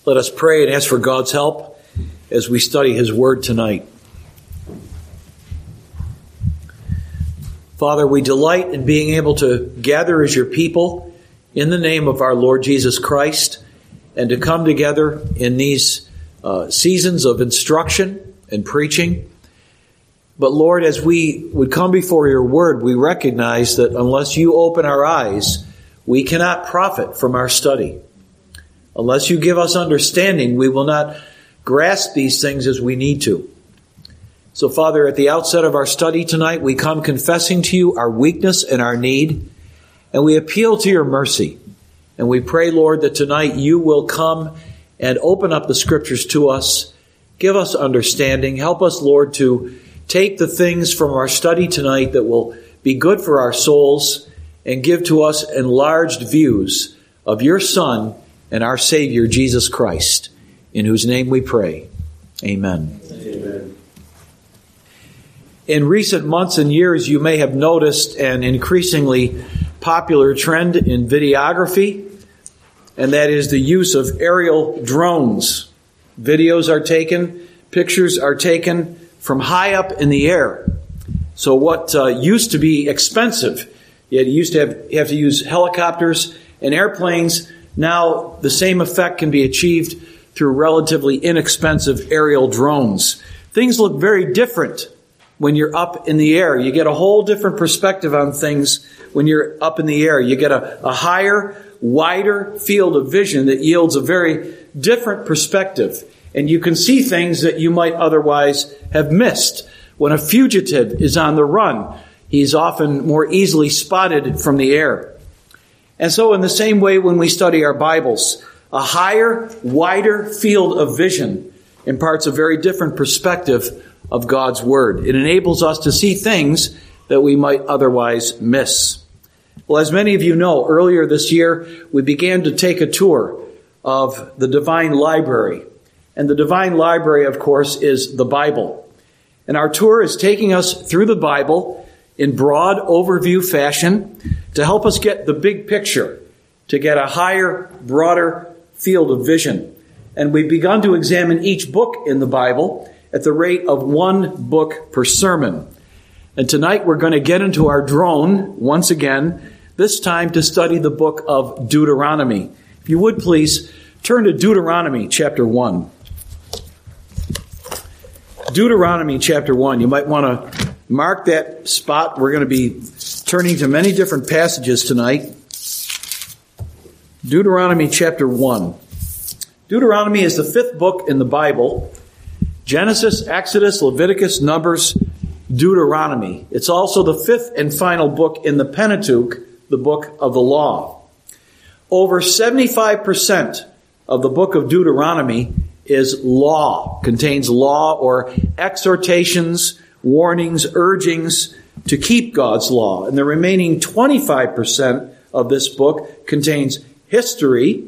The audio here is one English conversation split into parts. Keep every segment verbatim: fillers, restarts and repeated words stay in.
Let us pray and ask for God's help as we study His Word tonight. Father, we delight in being able to gather as your people in the name of our Lord Jesus Christ and to come together in these uh, seasons of instruction and preaching. But Lord, as we would come before your Word, we recognize that unless you open our eyes, we cannot profit from our study. Unless you give us understanding, we will not grasp these things as we need to. So, Father, at the outset of our study tonight, we come confessing to you our weakness and our need, and we appeal to your mercy. And we pray, Lord, that tonight you will come and open up the Scriptures to us, give us understanding, help us, Lord, to take the things from our study tonight that will be good for our souls and give to us enlarged views of your Son and our Savior, Jesus Christ, in whose name we pray. Amen. Amen. In recent months and years, you may have noticed an increasingly popular trend in videography, and that is the use of aerial drones. Videos are taken, pictures are taken from high up in the air. So what uh, used to be expensive, you used to have, you have to use helicopters and airplanes. Now, the same effect can be achieved through relatively inexpensive aerial drones. Things look very different when you're up in the air. You get a whole different perspective on things when you're up in the air. You get a, a higher, wider field of vision that yields a very different perspective. And you can see things that you might otherwise have missed. When a fugitive is on the run, he's often more easily spotted from the air. And so in the same way, when we study our Bibles, a higher, wider field of vision imparts a very different perspective of God's Word. It enables us to see things that we might otherwise miss. Well, as many of you know, earlier this year, we began to take a tour of the Divine Library. And the Divine Library, of course, is the Bible. And our tour is taking us through the Bible in broad overview fashion to help us get the big picture, to get a higher, broader field of vision. And we've begun to examine each book in the Bible at the rate of one book per sermon. And tonight we're going to get into our drone once again, this time to study the book of Deuteronomy. If you would please turn to Deuteronomy chapter one. Deuteronomy chapter one. You might want to mark that spot. We're going to be turning to many different passages tonight. Deuteronomy chapter one. Deuteronomy is the fifth book in the Bible. Genesis, Exodus, Leviticus, Numbers, Deuteronomy. It's also the fifth and final book in the Pentateuch, the book of the law. Over seventy-five percent of the book of Deuteronomy is law, contains law or exhortations, warnings, urgings to keep God's law. And the remaining twenty-five percent of this book contains history,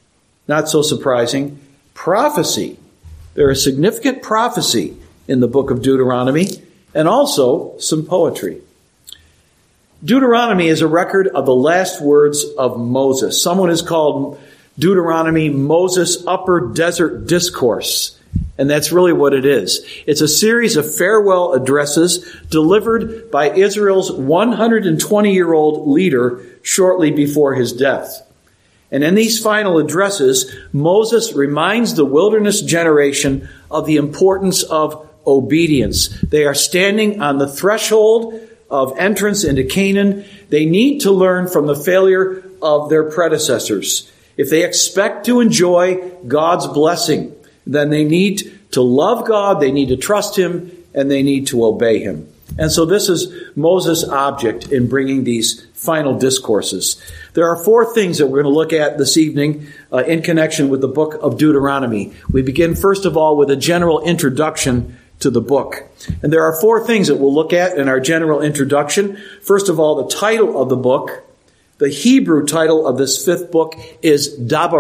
not so surprising, prophecy. There is significant prophecy in the book of Deuteronomy, and also some poetry. Deuteronomy is a record of the last words of Moses. Someone has called Deuteronomy Moses' Upper Desert Discourse. And that's really what it is. It's a series of farewell addresses delivered by Israel's one hundred twenty-year-old leader shortly before his death. And in these final addresses, Moses reminds the wilderness generation of the importance of obedience. They are standing on the threshold of entrance into Canaan. They need to learn from the failure of their predecessors. If they expect to enjoy God's blessing, then they need to love God, they need to trust Him, and they need to obey Him. And so this is Moses' object in bringing these final discourses. There are four things that we're going to look at this evening uh, in connection with the book of Deuteronomy. We begin, first of all, with a general introduction to the book. And there are four things that we'll look at in our general introduction. First of all, the title of the book. The Hebrew title of this fifth book is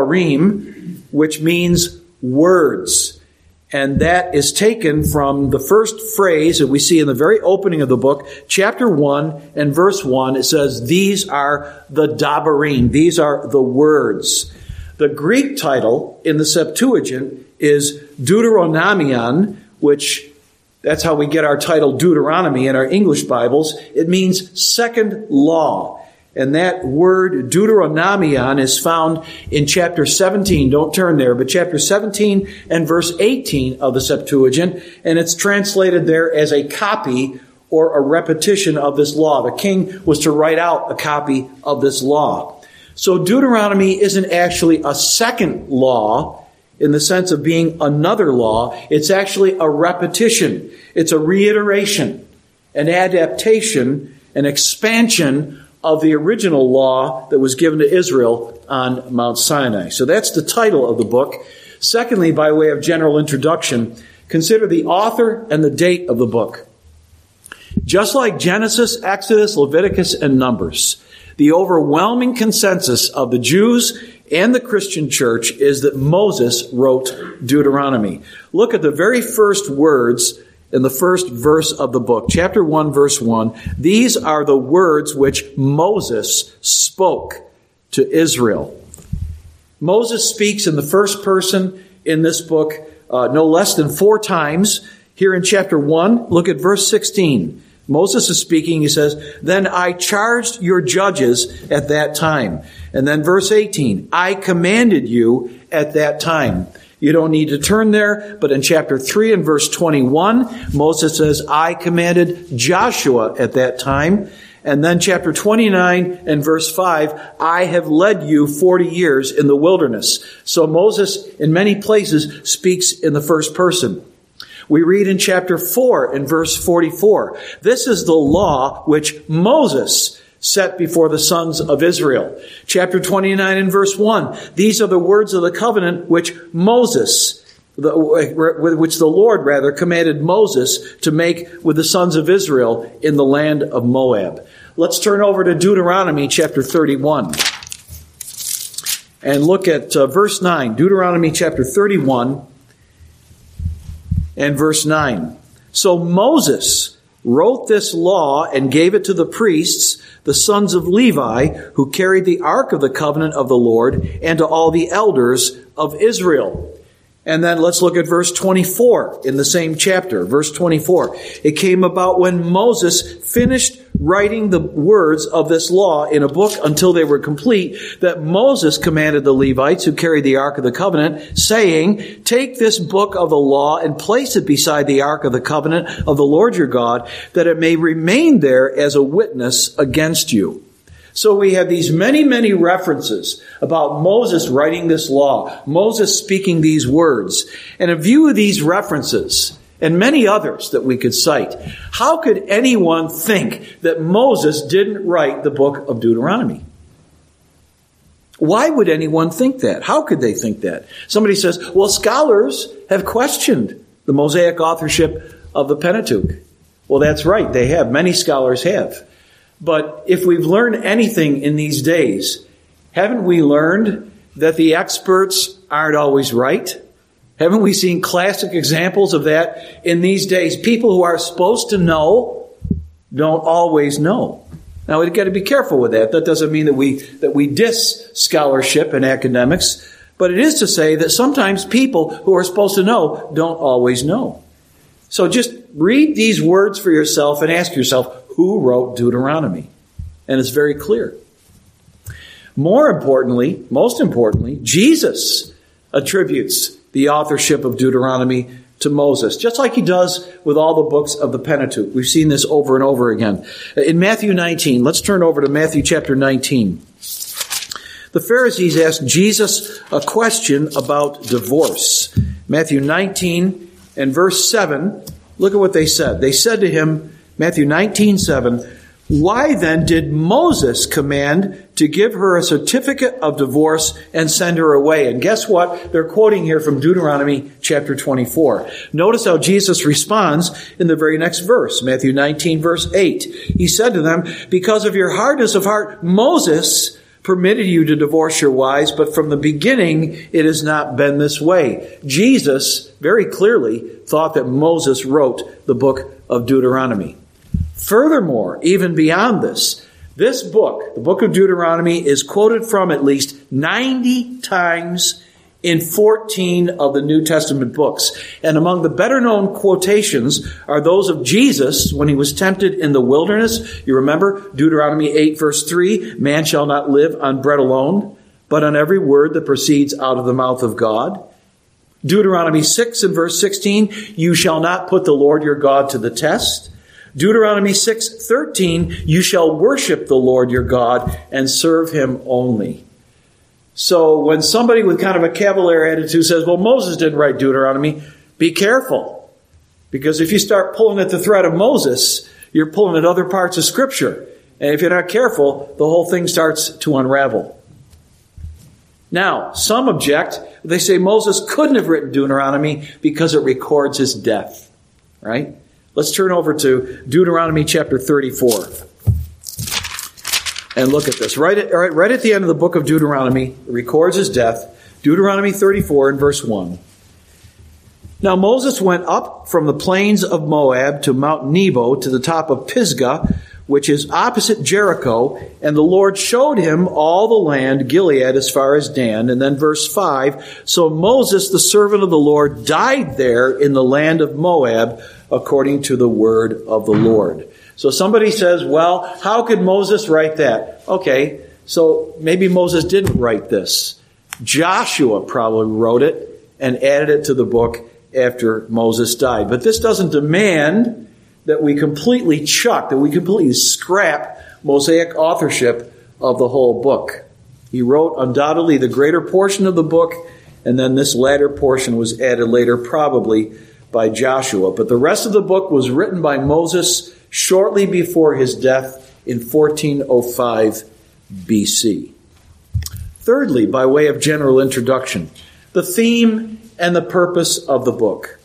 Dabarim, which means words. And that is taken from the first phrase that we see in the very opening of the book, chapter one and verse one. It says, these are the Dabarim. These are the words. The Greek title in the Septuagint is Deuteronomion, which that's how we get our title Deuteronomy in our English Bibles. It means second law. And that word Deuteronomion is found in chapter seventeen. Don't turn there, but chapter seventeen and verse eighteen of the Septuagint. And it's translated there as a copy or a repetition of this law. The king was to write out a copy of this law. So Deuteronomy isn't actually a second law in the sense of being another law. It's actually a repetition. It's a reiteration, an adaptation, an expansion of the original law that was given to Israel on Mount Sinai. So that's the title of the book. Secondly, by way of general introduction, consider the author and the date of the book. Just like Genesis, Exodus, Leviticus, and Numbers, the overwhelming consensus of the Jews and the Christian church is that Moses wrote Deuteronomy. Look at the very first words in the first verse of the book. Chapter one, verse one. These are the words which Moses spoke to Israel. Moses speaks in the first person in this book uh, no less than four times. Here in chapter one, look at verse sixteen. Moses is speaking. He says, "Then I charged your judges at that time." And then verse eighteen, "I commanded you at that time." You don't need to turn there, but in chapter three and verse twenty-one, Moses says, "I commanded Joshua at that time." And then chapter twenty-nine and verse five, "I have led you forty years in the wilderness." So Moses, in many places, speaks in the first person. We read in chapter four and verse forty-four, "This is the law which Moses set before the sons of Israel." Chapter twenty-nine and verse one, "These are the words of the covenant which Moses, the, which the Lord rather commanded Moses to make with the sons of Israel in the land of Moab." Let's turn over to Deuteronomy chapter thirty-one and look at uh, verse nine. Deuteronomy chapter thirty-one and verse nine. "So Moses wrote this law and gave it to the priests, the sons of Levi, who carried the ark of the covenant of the Lord, and to all the elders of Israel." And then let's look at verse twenty-four in the same chapter. Verse twenty-four. "It came about when Moses finished writing the words of this law in a book until they were complete, that Moses commanded the Levites who carried the ark of the covenant, saying, 'Take this book of the law and place it beside the ark of the covenant of the Lord your God, that it may remain there as a witness against you.'" So we have these many, many references about Moses writing this law, Moses speaking these words. And in view of these references, and many others that we could cite, how could anyone think that Moses didn't write the book of Deuteronomy? Why would anyone think that? How could they think that? Somebody says, well, scholars have questioned the Mosaic authorship of the Pentateuch. Well, that's right. They have. Many scholars have. But if we've learned anything in these days, haven't we learned that the experts aren't always right? Haven't we seen classic examples of that in these days? People who are supposed to know don't always know. Now, we've got to be careful with that. That doesn't mean that we that we diss scholarship and academics, but it is to say that sometimes people who are supposed to know don't always know. So just read these words for yourself and ask yourself, who wrote Deuteronomy? And it's very clear. More importantly, most importantly, Jesus attributes the authorship of Deuteronomy to Moses, just like he does with all the books of the Pentateuch. We've seen this over and over again. In Matthew nineteen, let's turn over to Matthew chapter nineteen. The Pharisees asked Jesus a question about divorce. Matthew nineteen and verse seven, look at what they said. They said to him, Matthew nineteen, seven, "Why then did Moses command to give her a certificate of divorce and send her away?" And guess what? They're quoting here from Deuteronomy chapter twenty-four. Notice how Jesus responds in the very next verse, Matthew nineteen, verse eight. He said to them, "Because of your hardness of heart, Moses permitted you to divorce your wives, but from the beginning it has not been this way." Jesus very clearly thought that Moses wrote the book of Deuteronomy. Furthermore, even beyond this, this book, the book of Deuteronomy, is quoted from at least ninety times in fourteen of the New Testament books. And among the better-known quotations are those of Jesus when he was tempted in the wilderness. You remember Deuteronomy eight, verse three, man shall not live on bread alone, but on every word that proceeds out of the mouth of God. Deuteronomy six and verse sixteen, you shall not put the Lord your God to the test. Deuteronomy six thirteen, you shall worship the Lord your God and serve him only. So when somebody with kind of a cavalier attitude says, well, Moses didn't write Deuteronomy, be careful. Because if you start pulling at the thread of Moses, you're pulling at other parts of Scripture. And if you're not careful, the whole thing starts to unravel. Now, some object. They say Moses couldn't have written Deuteronomy because it records his death. Right? Let's turn over to Deuteronomy chapter thirty-four. And look at this. Right at, right, right at the end of the book of Deuteronomy, it records his death. Deuteronomy thirty-four and verse one. Now Moses went up from the plains of Moab to Mount Nebo to the top of Pisgah, which is opposite Jericho, and the Lord showed him all the land, Gilead as far as Dan. And then verse five, so Moses, the servant of the Lord, died there in the land of Moab, according to the word of the Lord. So somebody says, well, how could Moses write that? Okay, so maybe Moses didn't write this. Joshua probably wrote it and added it to the book after Moses died. But this doesn't demand that we completely chuck, that we completely scrap Mosaic authorship of the whole book. He wrote undoubtedly the greater portion of the book, and then this latter portion was added later, probably by Joshua. But the rest of the book was written by Moses shortly before his death in fourteen oh five B C. Thirdly, by way of general introduction, the theme and the purpose of the book.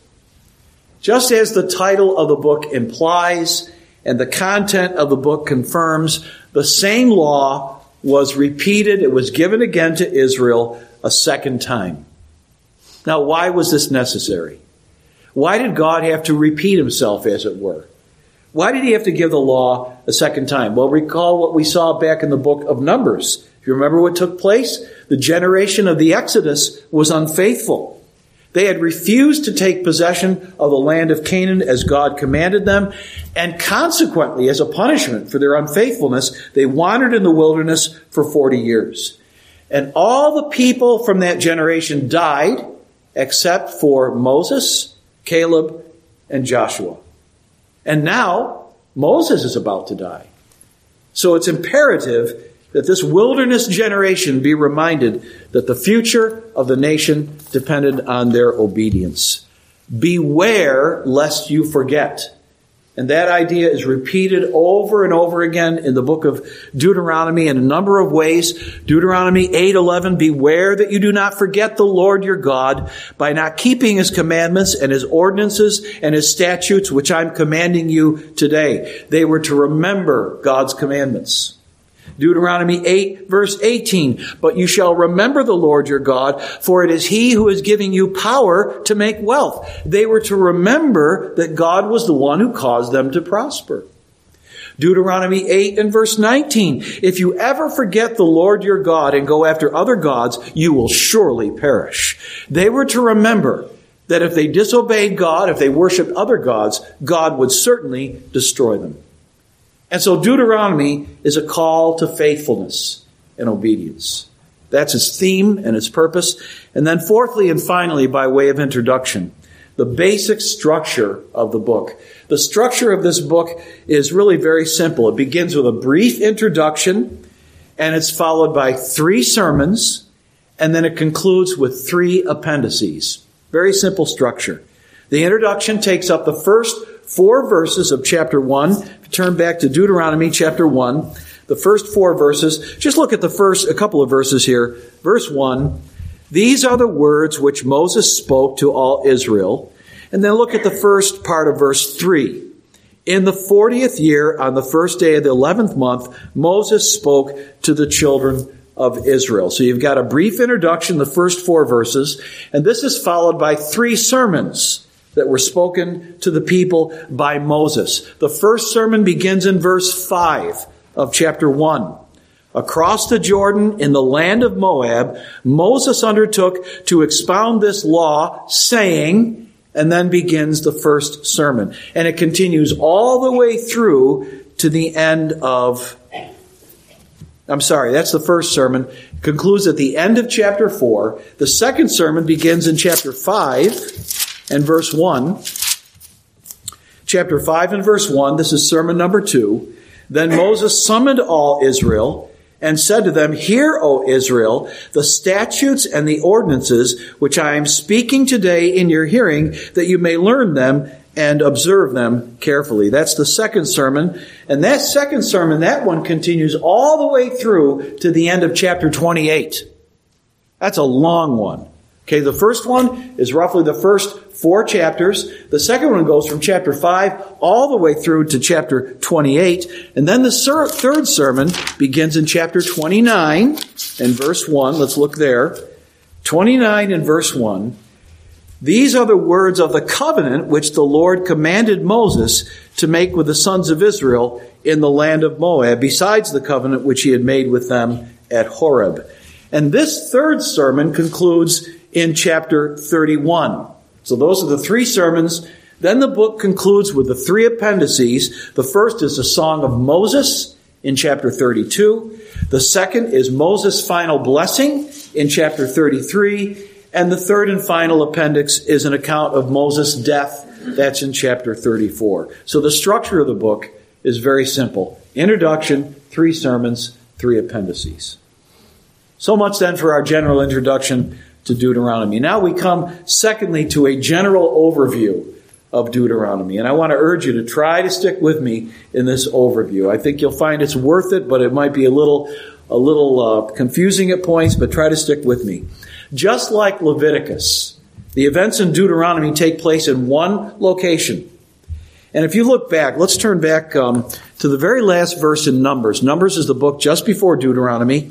Just as the title of the book implies and the content of the book confirms, the same law was repeated, it was given again to Israel a second time. Now, why was this necessary? Why did God have to repeat himself, as it were? Why did he have to give the law a second time? Well, recall what we saw back in the book of Numbers. If you remember what took place, the generation of the Exodus was unfaithful. They had refused to take possession of the land of Canaan as God commanded them, and consequently, as a punishment for their unfaithfulness, they wandered in the wilderness for forty years. And all the people from that generation died, except for Moses, Caleb, and Joshua. And now, Moses is about to die. So it's imperative that this wilderness generation be reminded that the future of the nation depended on their obedience. Beware lest you forget. And that idea is repeated over and over again in the book of Deuteronomy in a number of ways. Deuteronomy eight eleven, beware that you do not forget the Lord your God by not keeping his commandments and his ordinances and his statutes, which I'm commanding you today. They were to remember God's commandments. Deuteronomy eight, verse eighteen, but you shall remember the Lord your God, for it is he who is giving you power to make wealth. They were to remember that God was the one who caused them to prosper. Deuteronomy eight and verse nineteen, if you ever forget the Lord your God and go after other gods, you will surely perish. They were to remember that if they disobeyed God, if they worshiped other gods, God would certainly destroy them. And so Deuteronomy is a call to faithfulness and obedience. That's its theme and its purpose. And then fourthly and finally, by way of introduction, the basic structure of the book. The structure of this book is really very simple. It begins with a brief introduction, and it's followed by three sermons, and then it concludes with three appendices. Very simple structure. The introduction takes up the first four verses of chapter one. Turn back to Deuteronomy chapter one, the first four verses. Just look at the first, a couple of verses here. Verse one, these are the words which Moses spoke to all Israel. And then look at the first part of verse three. In the fortieth year, on the first day of the eleventh month, Moses spoke to the children of Israel. So you've got a brief introduction, the first four verses, and this is followed by three sermons that were spoken to the people by Moses. The first sermon begins in verse five of chapter one. across the Jordan in the land of Moab, Moses undertook to expound this law, saying, and then begins the first sermon. And it continues all the way through to the end of, I'm sorry, that's the first sermon. It concludes at the end of chapter four. The second sermon begins in chapter five and verse one. Chapter five and verse one, this is sermon number two. Then Moses summoned all Israel and said to them, Hear, O Israel, the statutes and the ordinances which I am speaking today in your hearing, that you may learn them and observe them carefully. That's the second sermon. And that second sermon, that one continues all the way through to the end of chapter twenty-eight. That's a long one. Okay, the first one is roughly the first four chapters. The second one goes from chapter five all the way through to chapter twenty-eight. And then the ser- third sermon begins in chapter twenty-nine and verse one. Let's look there. twenty-nine and verse one. These are the words of the covenant which the Lord commanded Moses to make with the sons of Israel in the land of Moab, besides the covenant which he had made with them at Horeb. And this third sermon concludes in chapter thirty-one. So those are the three sermons. Then the book concludes with the three appendices. The first is the Song of Moses in chapter thirty-two. The second is Moses' final blessing in chapter thirty-three. And the third and final appendix is an account of Moses' death. That's in chapter thirty-four. So the structure of the book is very simple. Introduction, three sermons, three appendices. So much then for our general introduction to Deuteronomy. Now we come, secondly, to a general overview of Deuteronomy. And I want to urge you to try to stick with me in this overview. I think you'll find it's worth it, but it might be a little, a little uh, confusing at points, but try to stick with me. Just like Leviticus, the events in Deuteronomy take place in one location. And if you look back, let's turn back um, to the very last verse in Numbers. Numbers is the book just before Deuteronomy.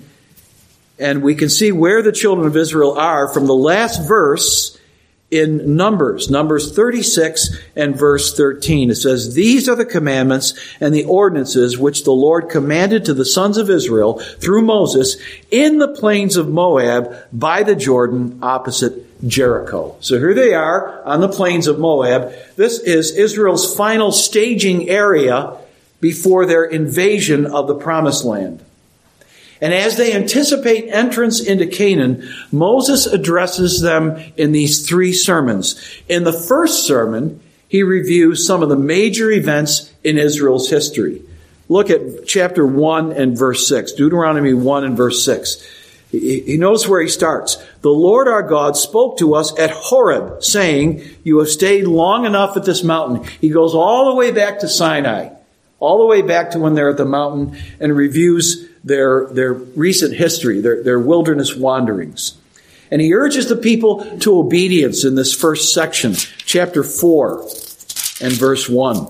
And we can see where the children of Israel are from the last verse in Numbers. Numbers thirty-six and verse thirteen. It says, These are the commandments and the ordinances which the Lord commanded to the sons of Israel through Moses in the plains of Moab by the Jordan opposite Jericho. So here they are on the plains of Moab. This is Israel's final staging area before their invasion of the Promised Land. And as they anticipate entrance into Canaan, Moses addresses them in these three sermons. In the first sermon, he reviews some of the major events in Israel's history. Look at chapter one and verse six, Deuteronomy one and verse six. He knows where he starts. The Lord our God spoke to us at Horeb, saying, You have stayed long enough at this mountain. He goes all the way back to Sinai, all the way back to when they're at the mountain, and reviews their their recent history, their, their wilderness wanderings. And he urges the people to obedience in this first section, chapter four and verse one.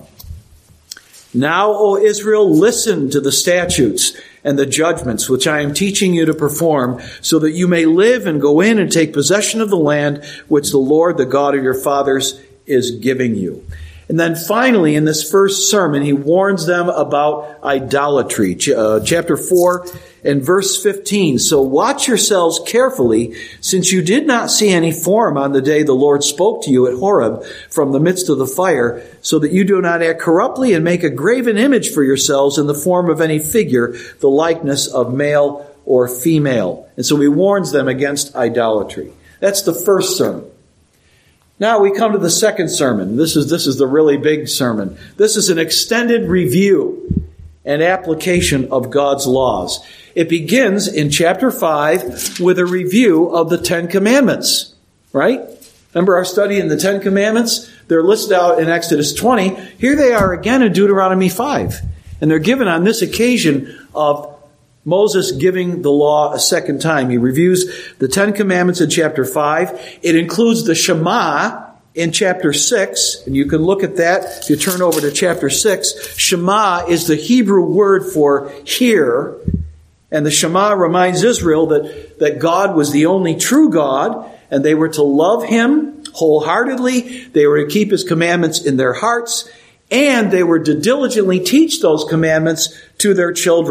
Now, O Israel, listen to the statutes and the judgments which I am teaching you to perform, so that you may live and go in and take possession of the land which the Lord, the God of your fathers, is giving you. And then finally, in this first sermon, he warns them about idolatry. Uh, chapter four and verse fifteen. So watch yourselves carefully, since you did not see any form on the day the Lord spoke to you at Horeb from the midst of the fire, so that you do not act corruptly and make a graven image for yourselves in the form of any figure, the likeness of male or female. And so he warns them against idolatry. That's the first sermon. Now we come to the second sermon. This is, this is the really big sermon. This is an extended review and application of God's laws. It begins in chapter five with a review of the Ten Commandments, right? Remember our study in the Ten Commandments? They're listed out in Exodus twenty. Here they are again in Deuteronomy five. And they're given on this occasion of Moses giving the law a second time. He reviews the Ten Commandments in chapter five. It includes the Shema in chapter six. And you can look at that if you turn over to chapter six. Shema is the Hebrew word for hear. And the Shema reminds Israel that, that God was the only true God, and they were to love Him wholeheartedly. They were to keep His commandments in their hearts, and they were to diligently teach those commandments to their children.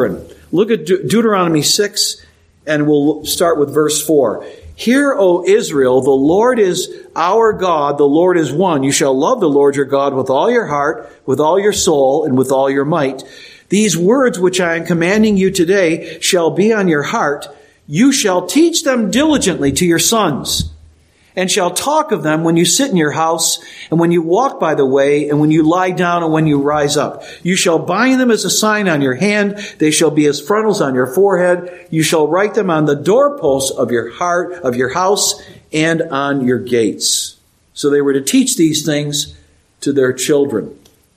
Look at De- Deuteronomy six, and we'll start with verse four. Hear, O Israel, the Lord is our God, the Lord is one. You shall love the Lord your God with all your heart, with all your soul, and with all your might. These words which I am commanding you today shall be on your heart. You shall teach them diligently to your sons, and shall talk of them when you sit in your house, and when you walk by the way, and when you lie down, and when you rise up. You shall bind them as a sign on your hand. They shall be as frontals on your forehead. You shall write them on the doorposts of your heart, of your house, and on your gates. So they were to teach these things to their children.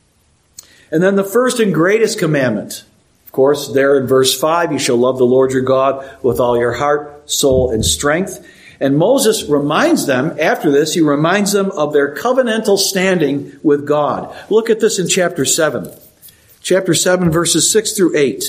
And then the first and greatest commandment, of course, there in verse five, you shall love the Lord your God with all your heart, soul, and strength. And Moses reminds them, after this, he reminds them of their covenantal standing with God. Look at this in chapter seven. Chapter seven, verses six through eight.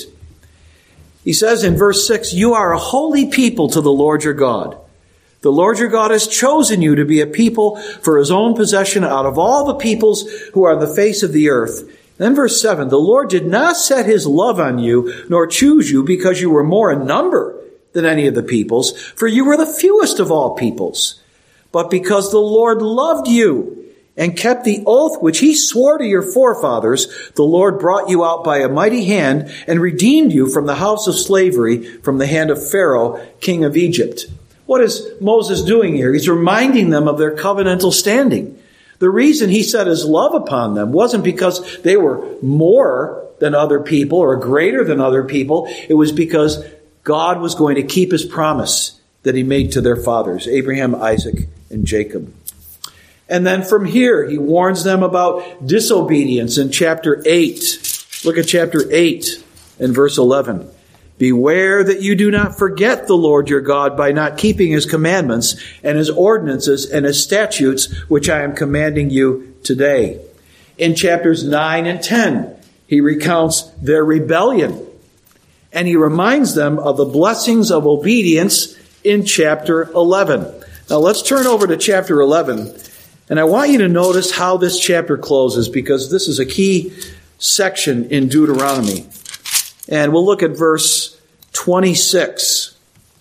He says in verse six, you are a holy people to the Lord your God. The Lord your God has chosen you to be a people for his own possession out of all the peoples who are on the face of the earth. Then verse seven, the Lord did not set his love on you, nor choose you because you were more in number than any of the peoples, for you were the fewest of all peoples. But because the Lord loved you and kept the oath which he swore to your forefathers, the Lord brought you out by a mighty hand and redeemed you from the house of slavery, from the hand of Pharaoh, king of Egypt. What is Moses doing here? He's reminding them of their covenantal standing. The reason he set his love upon them wasn't because they were more than other people or greater than other people. It was because God was going to keep his promise that he made to their fathers, Abraham, Isaac, and Jacob. And then from here, he warns them about disobedience in chapter eight. Look at chapter eight and verse eleven. Beware that you do not forget the Lord your God by not keeping his commandments and his ordinances and his statutes, which I am commanding you today. In chapters nine and ten, he recounts their rebellion, and he reminds them of the blessings of obedience in chapter eleven. Now let's turn over to chapter eleven, and I want you to notice how this chapter closes, because this is a key section in Deuteronomy. And we'll look at verse twenty-six.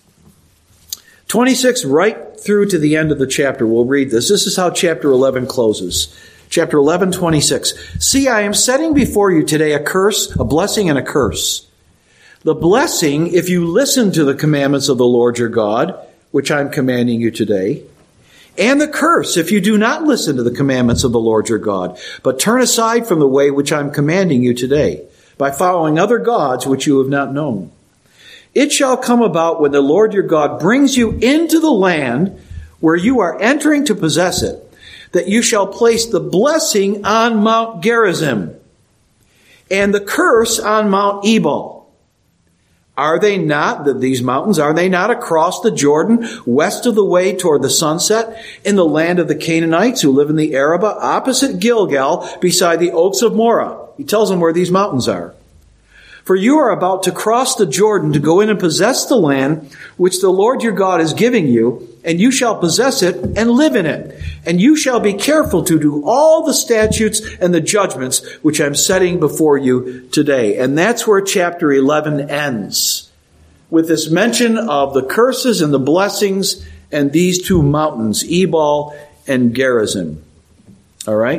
twenty-six right through to the end of the chapter. We'll read this. This is how chapter eleven closes. Chapter eleven, twenty-six. See, I am setting before you today a curse, a blessing and a curse. The blessing, if you listen to the commandments of the Lord your God, which I'm commanding you today. And the curse, if you do not listen to the commandments of the Lord your God, but turn aside from the way which I'm commanding you today, by following other gods which you have not known. It shall come about when the Lord your God brings you into the land where you are entering to possess it, that you shall place the blessing on Mount Gerizim and the curse on Mount Ebal. Are they not, these mountains, are they not across the Jordan, west of the way toward the sunset, in the land of the Canaanites who live in the Arabah, opposite Gilgal, beside the oaks of Moreh? He tells them where these mountains are. For you are about to cross the Jordan to go in and possess the land which the Lord your God is giving you, and you shall possess it and live in it. And you shall be careful to do all the statutes and the judgments which I'm setting before you today. And that's where chapter eleven ends, with this mention of the curses and the blessings and these two mountains, Ebal and Gerizim. All right?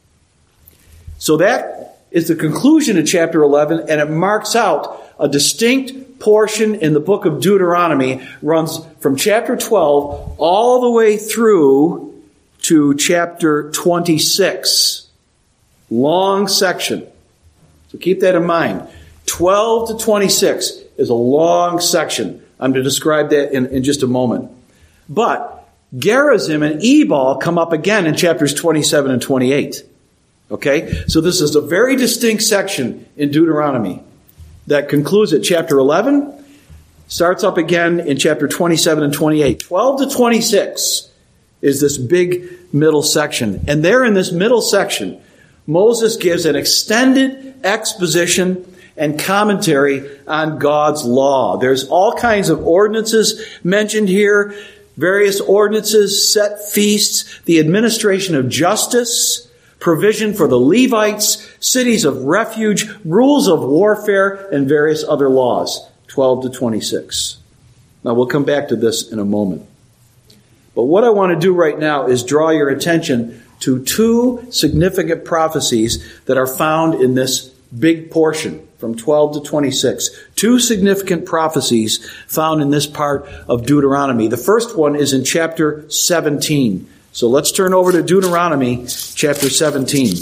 So that is the conclusion of chapter eleven, and it marks out a distinct portion in the book of Deuteronomy, runs from chapter twelve all the way through to chapter twenty-six. Long section. So keep that in mind. twelve to twenty-six is a long section. I'm going to describe that in, in just a moment. But Gerizim and Ebal come up again in chapters twenty-seven and twenty-eight. Okay, so this is a very distinct section in Deuteronomy that concludes at chapter eleven, starts up again in chapter twenty-seven and twenty-eight. twelve to twenty-six is this big middle section. And there in this middle section, Moses gives an extended exposition and commentary on God's law. There's all kinds of ordinances mentioned here, various ordinances, set feasts, the administration of justice, provision for the Levites, cities of refuge, rules of warfare, and various other laws, twelve to twenty-six. Now, we'll come back to this in a moment. But what I want to do right now is draw your attention to two significant prophecies that are found in this big portion from twelve to twenty-six. Two significant prophecies found in this part of Deuteronomy. The first one is in chapter seventeen. So let's turn over to Deuteronomy chapter seventeen.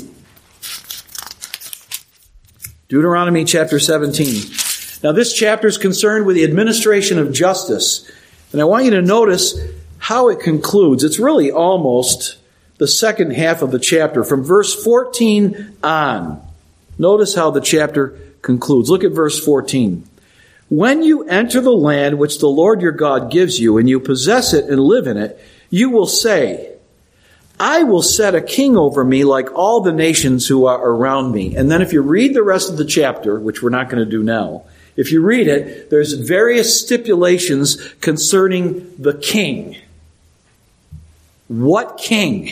Deuteronomy chapter seventeen. Now this chapter is concerned with the administration of justice. And I want you to notice how it concludes. It's really almost the second half of the chapter, from verse fourteen on. Notice how the chapter concludes. Look at verse fourteen. When you enter the land which the Lord your God gives you, and you possess it and live in it, you will say, I will set a king over me like all the nations who are around me. And then if you read the rest of the chapter, which we're not going to do now, if you read it, there's various stipulations concerning the king. What king?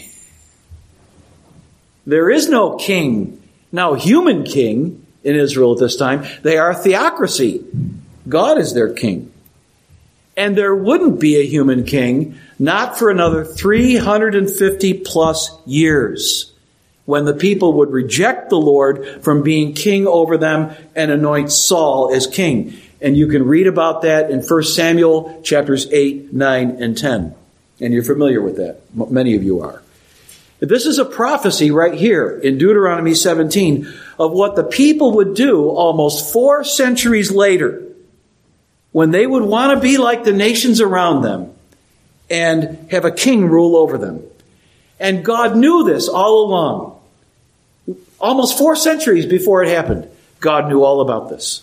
There is no king, now human king, in Israel at this time. They are a theocracy. God is their king. And there wouldn't be a human king, not for another three hundred fifty plus years, when the people would reject the Lord from being king over them and anoint Saul as king. And you can read about that in First Samuel chapters eight, nine, and ten. And you're familiar with that. Many of you are. This is a prophecy right here in Deuteronomy seventeen of what the people would do almost four centuries later, when they would want to be like the nations around them and have a king rule over them. And God knew this all along. Almost four centuries before it happened, God knew all about this.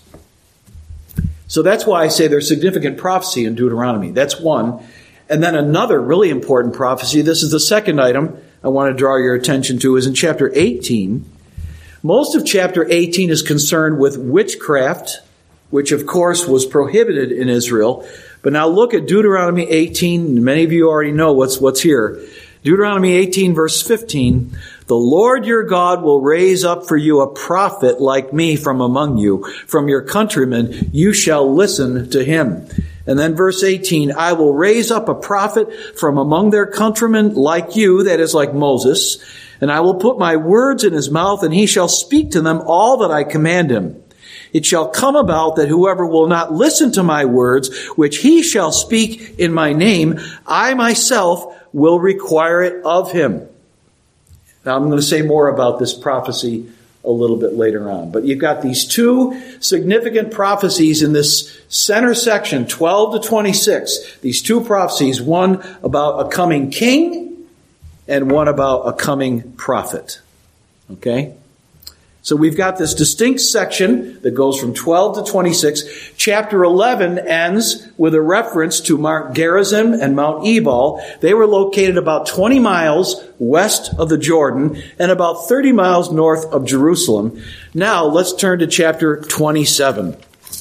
So that's why I say there's significant prophecy in Deuteronomy. That's one. And then another really important prophecy, this is the second item I want to draw your attention to, is in chapter eighteen. Most of chapter eighteen is concerned with witchcraft, which of course was prohibited in Israel. But now look at Deuteronomy eighteen. Many of you already know what's, what's here. Deuteronomy eighteen verse fifteen. The Lord your God will raise up for you a prophet like me from among you. From your countrymen you shall listen to him. And then verse eighteen, I will raise up a prophet from among their countrymen like you, that is like Moses, and I will put my words in his mouth, and he shall speak to them all that I command him. It shall come about that whoever will not listen to my words, which he shall speak in my name, I myself will require it of him. Now I'm going to say more about this prophecy a little bit later on. But you've got these two significant prophecies in this center section, twelve to twenty-six. These two prophecies, one about a coming king and one about a coming prophet. Okay? So we've got this distinct section that goes from twelve to twenty-six. Chapter eleven ends with a reference to Mount Gerizim and Mount Ebal. They were located about twenty miles west of the Jordan and about thirty miles north of Jerusalem. Now let's turn to chapter twenty-seven.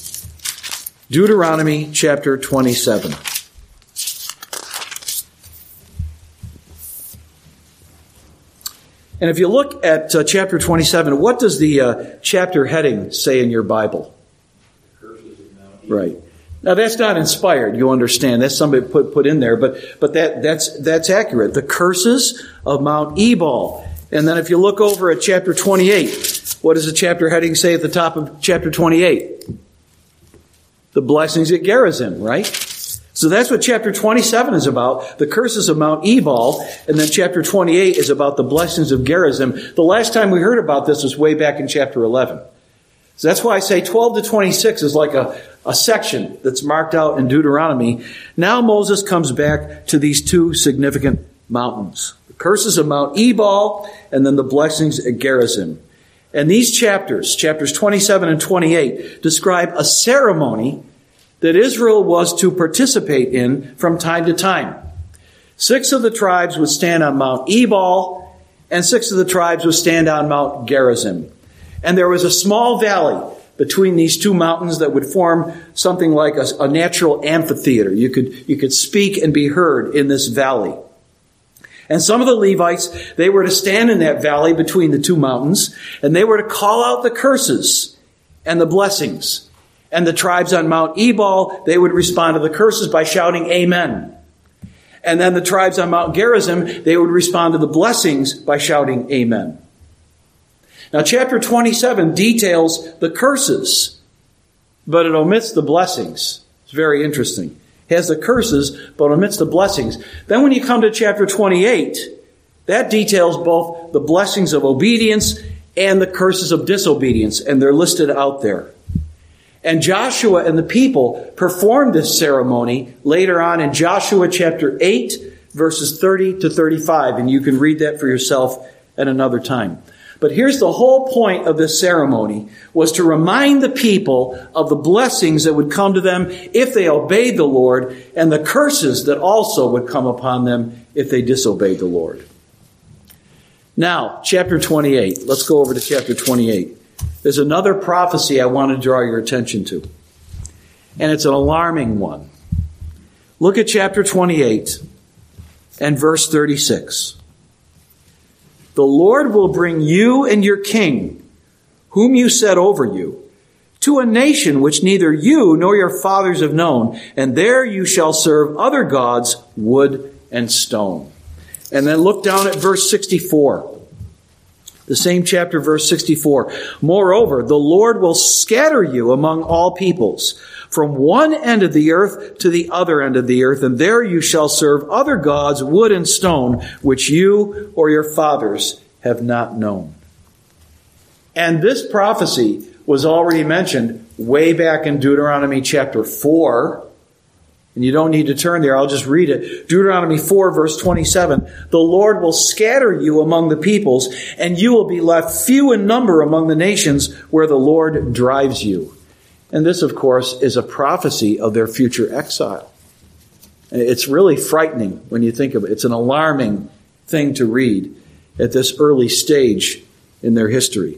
Deuteronomy chapter twenty-seven. And if you look at uh, chapter twenty-seven, what does the uh, chapter heading say in your Bible? Curses of Mount Ebal. Right. Now that's not inspired, you understand. That's somebody put put in there, but but that that's that's accurate. The curses of Mount Ebal. And then if you look over at chapter twenty-eight, what does the chapter heading say at the top of chapter twenty-eight? The blessings at Gerizim, right? So that's what chapter twenty-seven is about, the curses of Mount Ebal, and then chapter twenty-eight is about the blessings of Gerizim. The last time we heard about this was way back in chapter eleven. So that's why I say twelve to twenty-six is like a, a section that's marked out in Deuteronomy. Now Moses comes back to these two significant mountains, the curses of Mount Ebal and then the blessings at Gerizim. And these chapters, chapters twenty-seven and twenty-eight, describe a ceremony that Israel was to participate in from time to time. Six of the tribes would stand on Mount Ebal, and six of the tribes would stand on Mount Gerizim. And there was a small valley between these two mountains that would form something like a, a natural amphitheater. You could, you could speak and be heard in this valley. And some of the Levites, they were to stand in that valley between the two mountains, and they were to call out the curses and the blessings. And the tribes on Mount Ebal, they would respond to the curses by shouting, Amen. And then the tribes on Mount Gerizim, they would respond to the blessings by shouting, Amen. Now, chapter twenty-seven details the curses, but it omits the blessings. It's very interesting. It has the curses, but omits the blessings. Then when you come to chapter twenty-eight, that details both the blessings of obedience and the curses of disobedience, and they're listed out there. And Joshua and the people performed this ceremony later on in Joshua chapter eight, verses thirty to thirty-five, and you can read that for yourself at another time. But here's the whole point of this ceremony, was to remind the people of the blessings that would come to them if they obeyed the Lord, and the curses that also would come upon them if they disobeyed the Lord. Now, chapter twenty-eight. Let's go over to chapter twenty-eight. There's another prophecy I want to draw your attention to, and it's an alarming one. Look at chapter twenty-eight and verse thirty-six. The Lord will bring you and your king, whom you set over you, to a nation which neither you nor your fathers have known, and there you shall serve other gods, wood and stone. And then look down at verse sixty-four. The same chapter, verse sixty-four. Moreover, the Lord will scatter you among all peoples, from one end of the earth to the other end of the earth, and there you shall serve other gods, wood and stone, which you or your fathers have not known. And this prophecy was already mentioned way back in Deuteronomy chapter four. And you don't need to turn there. I'll just read it. Deuteronomy four, verse twenty-seven. The Lord will scatter you among the peoples, and you will be left few in number among the nations where the Lord drives you. And this, of course, is a prophecy of their future exile. It's really frightening when you think of it. It's an alarming thing to read at this early stage in their history.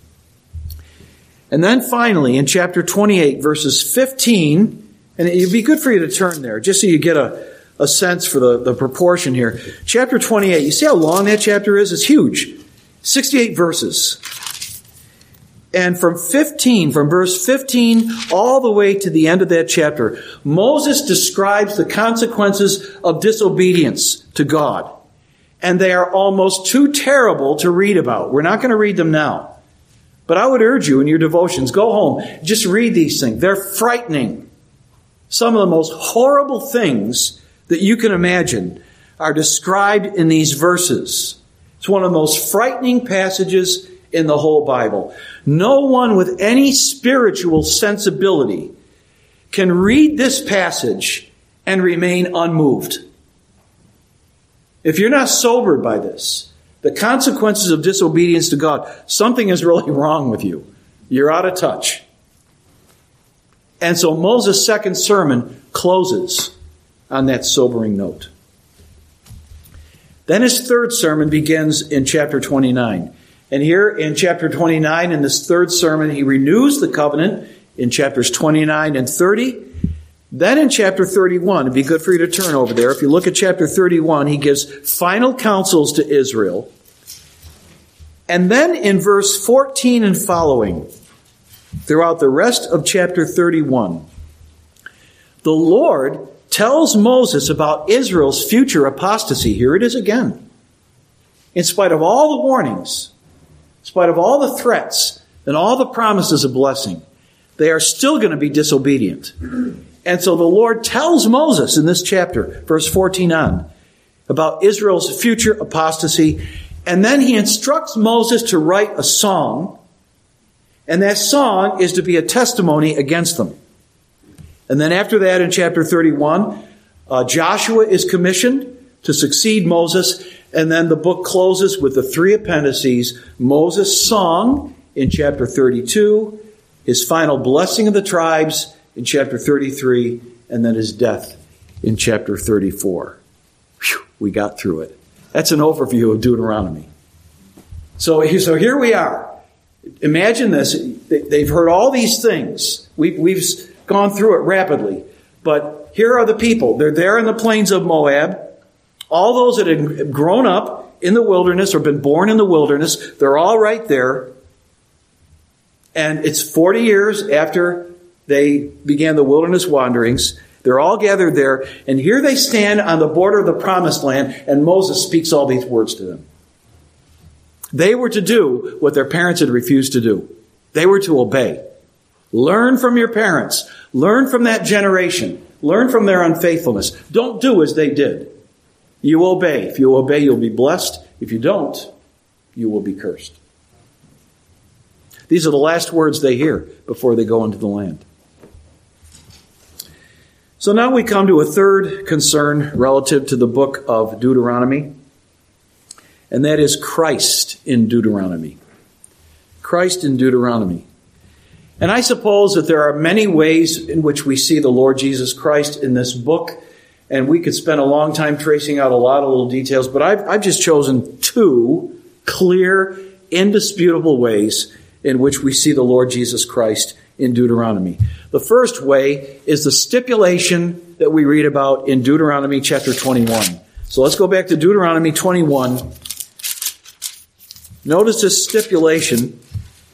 And then finally, in chapter twenty-eight, verses fifteen, and it'd be good for you to turn there, just so you get a, a sense for the, the proportion here. Chapter twenty-eight, you see how long that chapter is? It's huge. sixty-eight verses. And from fifteen, from verse fifteen all the way to the end of that chapter, Moses describes the consequences of disobedience to God. And they are almost too terrible to read about. We're not going to read them now. But I would urge you in your devotions, go home, just read these things. They're frightening. Some of the most horrible things that you can imagine are described in these verses. It's one of the most frightening passages in the whole Bible. No one with any spiritual sensibility can read this passage and remain unmoved. If you're not sobered by this, the consequences of disobedience to God, something is really wrong with you. You're out of touch. And so Moses' second sermon closes on that sobering note. Then his third sermon begins in chapter twenty-nine. And here in chapter twenty-nine, in this third sermon, he renews the covenant in chapters twenty-nine and thirty. Then in chapter thirty-one, it'd be good for you to turn over there. If you look at chapter thirty-one, he gives final counsels to Israel. And then in verse fourteen and following, throughout the rest of chapter thirty-one, the Lord tells Moses about Israel's future apostasy. Here it is again. In spite of all the warnings, in spite of all the threats and all the promises of blessing, they are still going to be disobedient. And so the Lord tells Moses in this chapter, verse fourteen on, about Israel's future apostasy. And then he instructs Moses to write a song. And that song is to be a testimony against them. And then after that, in chapter thirty-one, uh, Joshua is commissioned to succeed Moses. And then the book closes with the three appendices: Moses' song in chapter thirty-two, his final blessing of the tribes in chapter thirty-three, and then his death in chapter thirty-four. Whew, we got through it. That's an overview of Deuteronomy. So, so here we are. Imagine this. They've heard all these things. We, we've gone through it rapidly. But here are the people. They're there in the plains of Moab. All those that had grown up in the wilderness or been born in the wilderness, they're all right there. And it's forty years after they began the wilderness wanderings. They're all gathered there. And here they stand on the border of the promised land, and Moses speaks all these words to them. They were to do what their parents had refused to do. They were to obey. Learn from your parents. Learn from that generation. Learn from their unfaithfulness. Don't do as they did. You obey. If you obey, you'll be blessed. If you don't, you will be cursed. These are the last words they hear before they go into the land. So now we come to a third concern relative to the book of Deuteronomy, and that is Christ in Deuteronomy. Christ in Deuteronomy. And I suppose that there are many ways in which we see the Lord Jesus Christ in this book, and we could spend a long time tracing out a lot of little details, but I've, I've just chosen two clear, indisputable ways in which we see the Lord Jesus Christ in Deuteronomy. The first way is the stipulation that we read about in Deuteronomy chapter twenty-one. So let's go back to Deuteronomy twenty-one. Notice this stipulation.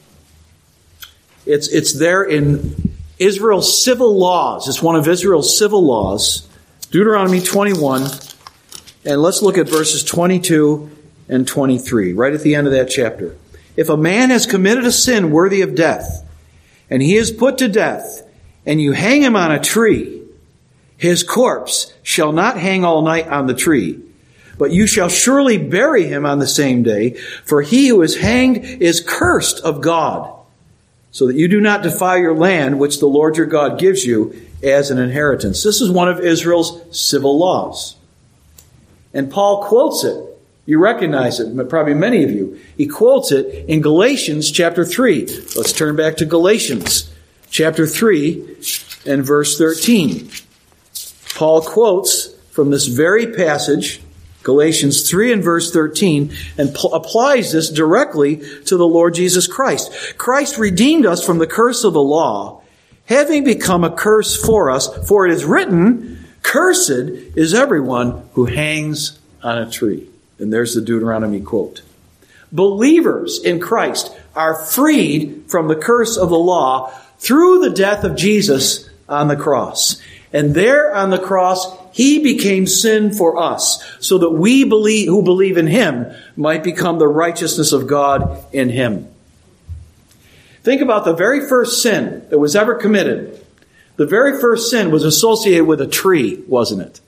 It's, it's there in Israel's civil laws. It's one of Israel's civil laws. Deuteronomy twenty-one. And let's look at verses twenty-two and twenty-three, right at the end of that chapter. If a man has committed a sin worthy of death, and he is put to death, and you hang him on a tree, his corpse shall not hang all night on the tree, but you shall surely bury him on the same day, for he who is hanged is cursed of God, so that you do not defile your land, which the Lord your God gives you as an inheritance. This is one of Israel's civil laws. And Paul quotes it. You recognize it, probably many of you. He quotes it in Galatians chapter three. Let's turn back to Galatians chapter three and verse thirteen. Paul quotes from this very passage, Galatians three and verse thirteen, and pl- applies this directly to the Lord Jesus Christ. Christ redeemed us from the curse of the law, having become a curse for us, for it is written, cursed is everyone who hangs on a tree. And there's the Deuteronomy quote. Believers in Christ are freed from the curse of the law through the death of Jesus on the cross. And there on the cross, he became sin for us, so that we believe, who believe in him might become the righteousness of God in him. Think about the very first sin that was ever committed. The very first sin was associated with a tree, wasn't it?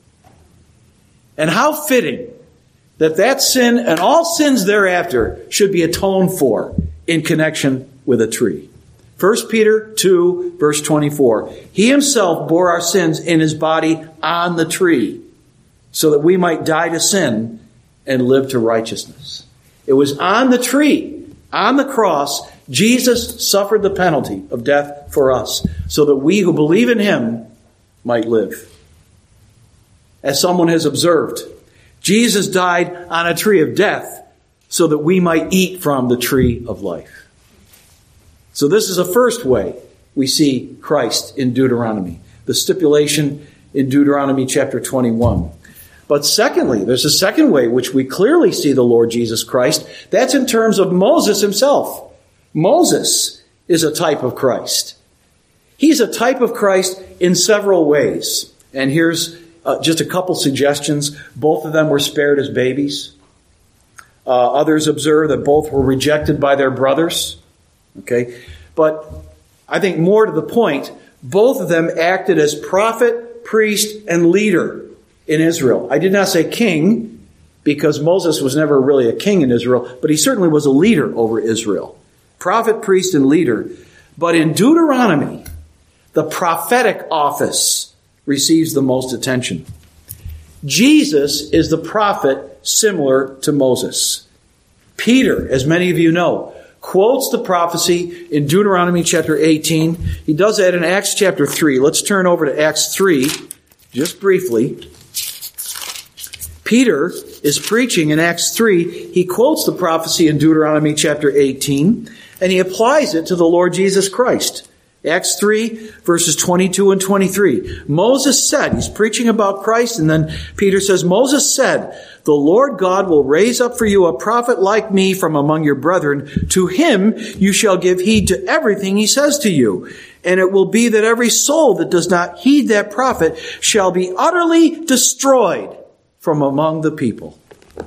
And how fitting that that sin and all sins thereafter should be atoned for in connection with a tree. First Peter two, verse twenty-four. He himself bore our sins in his body on the tree, so that we might die to sin and live to righteousness. It was on the tree, on the cross, Jesus suffered the penalty of death for us, so that we who believe in him might live. As someone has observed, Jesus died on a tree of death so that we might eat from the tree of life. So this is a first way we see Christ in Deuteronomy. The stipulation in Deuteronomy chapter twenty-one. But secondly, there's a second way which we clearly see the Lord Jesus Christ. That's in terms of Moses himself. Moses is a type of Christ. He's a type of Christ in several ways. And here's Uh, just a couple suggestions. Both of them were spared as babies. Uh, others observe that both were rejected by their brothers. Okay, but I think more to the point, both of them acted as prophet, priest, and leader in Israel. I did not say king, because Moses was never really a king in Israel, but he certainly was a leader over Israel. Prophet, priest, and leader. But in Deuteronomy, the prophetic office receives the most attention. Jesus is the prophet similar to Moses. Peter, as many of you know, quotes the prophecy in Deuteronomy chapter eighteen. He does that in Acts chapter three. Let's turn over to Acts three, just briefly. Peter is preaching in Acts three. He quotes the prophecy in Deuteronomy chapter eighteen, and he applies it to the Lord Jesus Christ. Acts three, verses twenty-two and twenty-three. Moses said, he's preaching about Christ, and then Peter says, Moses said, the Lord God will raise up for you a prophet like me from among your brethren. To him you shall give heed to everything he says to you. And it will be that every soul that does not heed that prophet shall be utterly destroyed from among the people.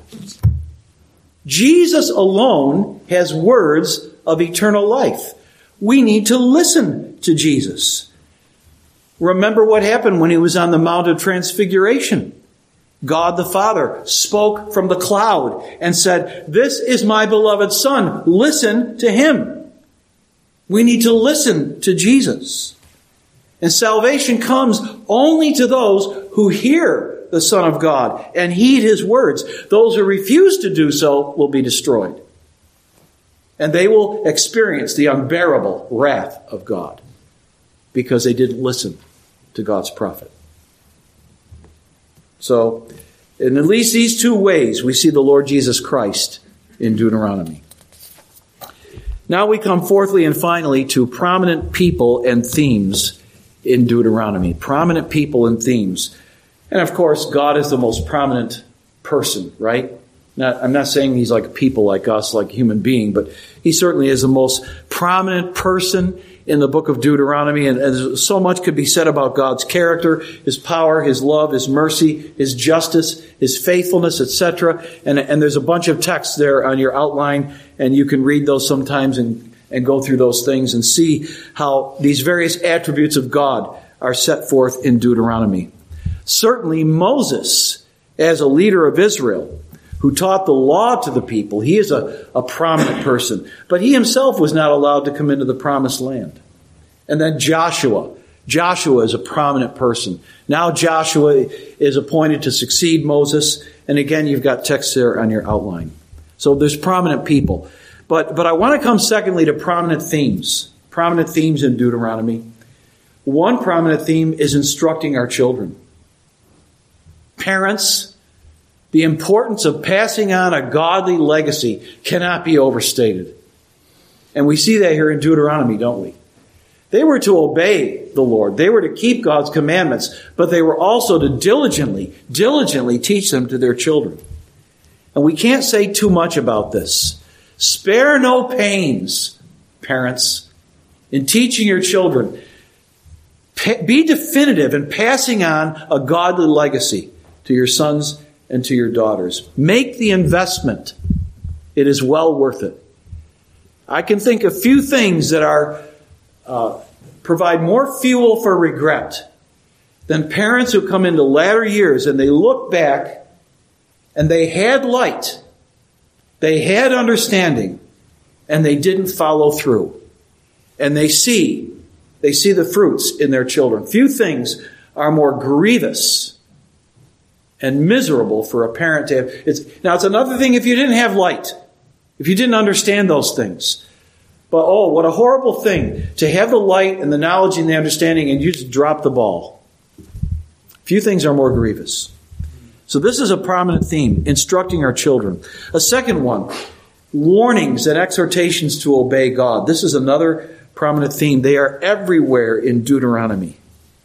Jesus alone has words of eternal life. We need to listen to Jesus. Remember what happened when he was on the Mount of Transfiguration. God the Father spoke from the cloud and said, this is my beloved Son. Listen to him. We need to listen to Jesus. And salvation comes only to those who hear the Son of God and heed his words. Those who refuse to do so will be destroyed. And they will experience the unbearable wrath of God because they didn't listen to God's prophet. So, in at least these two ways, we see the Lord Jesus Christ in Deuteronomy. Now we come fourthly and finally to prominent people and themes in Deuteronomy. Prominent people and themes. And of course, God is the most prominent person, right? Not, I'm not saying he's like people like us, like a human being, but he certainly is the most prominent person in the book of Deuteronomy. And, and so much could be said about God's character, his power, his love, his mercy, his justice, his faithfulness, et cetera. And, and there's a bunch of texts there on your outline, and you can read those sometimes and, and go through those things and see how these various attributes of God are set forth in Deuteronomy. Certainly Moses, as a leader of Israel, who taught the law to the people, he is a, a prominent person. But he himself was not allowed to come into the promised land. And then Joshua. Joshua is a prominent person. Now Joshua is appointed to succeed Moses. And again, you've got text there on your outline. So there's prominent people. But, but I want to come secondly to prominent themes. Prominent themes in Deuteronomy. One prominent theme is instructing our children. Parents, the importance of passing on a godly legacy cannot be overstated. And we see that here in Deuteronomy, don't we? They were to obey the Lord. They were to keep God's commandments, but they were also to diligently, diligently teach them to their children. And we can't say too much about this. Spare no pains, parents, in teaching your children. Be definitive in passing on a godly legacy to your sons and to your daughters. Make the investment. It is well worth it. I can think of few things that are uh, provide more fuel for regret than parents who come into latter years and they look back and they had light, they had understanding, and they didn't follow through. And they see, they see the fruits in their children. Few things are more grievous and miserable for a parent to have. It's, now, it's another thing if you didn't have light, if you didn't understand those things. But, oh, what a horrible thing to have the light and the knowledge and the understanding and you just drop the ball. Few things are more grievous. So this is a prominent theme, instructing our children. A second one, warnings and exhortations to obey God. This is another prominent theme. They are everywhere in Deuteronomy.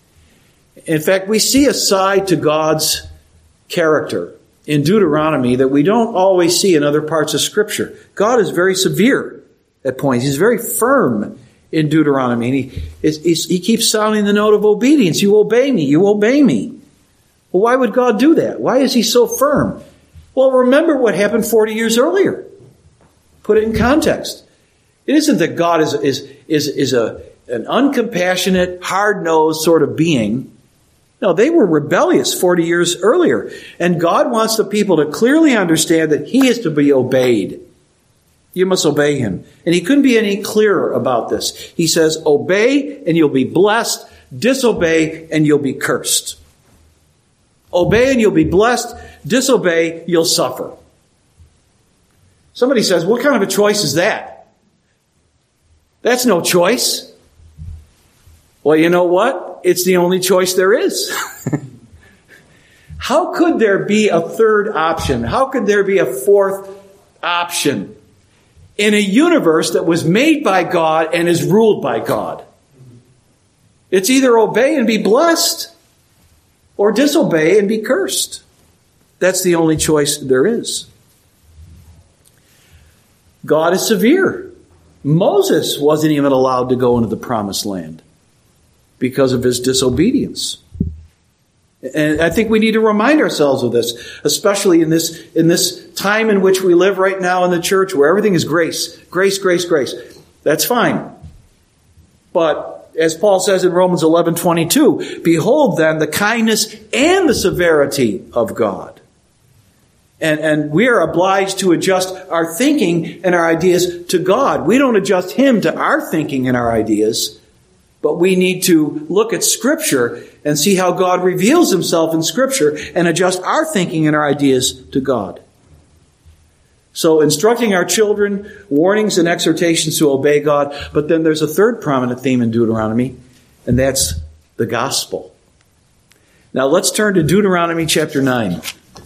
In fact, we see a side to God's character in Deuteronomy that we don't always see in other parts of Scripture. God is very severe at points. He's very firm in Deuteronomy. And he, is, he keeps sounding the note of obedience. You obey me. You obey me. Well, why would God do that? Why is he so firm? Well, remember what happened forty years earlier. Put it in context. It isn't that God is, is, is, is a, an uncompassionate, hard-nosed sort of being. No, they were rebellious forty years earlier. And God wants the people to clearly understand that he is to be obeyed. You must obey him. And he couldn't be any clearer about this. He says, obey and you'll be blessed. Disobey and you'll be cursed. Obey and you'll be blessed. Disobey, you'll suffer. Somebody says, what kind of a choice is that? That's no choice. Well, you know what? It's the only choice there is. How could there be a third option? How could there be a fourth option in a universe that was made by God and is ruled by God? It's either obey and be blessed or disobey and be cursed. That's the only choice there is. God is severe. Moses wasn't even allowed to go into the promised land because of his disobedience. And I think we need to remind ourselves of this, especially in this, in this time in which we live right now in the church where everything is grace, grace, grace, grace. That's fine. But as Paul says in Romans eleven twenty-two, behold then the kindness and the severity of God. And, and we are obliged to adjust our thinking and our ideas to God. We don't adjust Him to our thinking and our ideas, but we need to look at Scripture and see how God reveals Himself in Scripture and adjust our thinking and our ideas to God. So instructing our children, warnings and exhortations to obey God, but then there's a third prominent theme in Deuteronomy, and that's the gospel. Now let's turn to Deuteronomy chapter nine.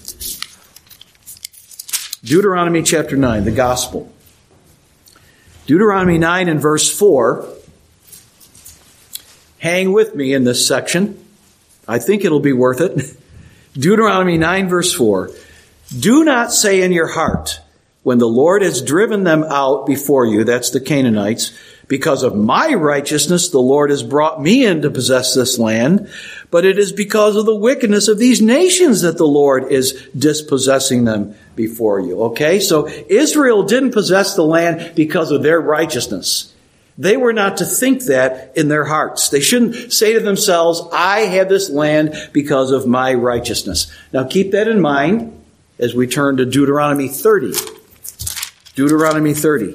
Deuteronomy chapter nine, the gospel. Deuteronomy nine and verse four. Hang with me in this section. I think it'll be worth it. Deuteronomy nine verse four. Do not say in your heart, when the Lord has driven them out before you, that's the Canaanites, because of my righteousness the Lord has brought me in to possess this land, but it is because of the wickedness of these nations that the Lord is dispossessing them before you. Okay, so Israel didn't possess the land because of their righteousness. They were not to think that in their hearts. They shouldn't say to themselves, I have this land because of my righteousness. Now keep that in mind as we turn to Deuteronomy thirty. Deuteronomy thirty.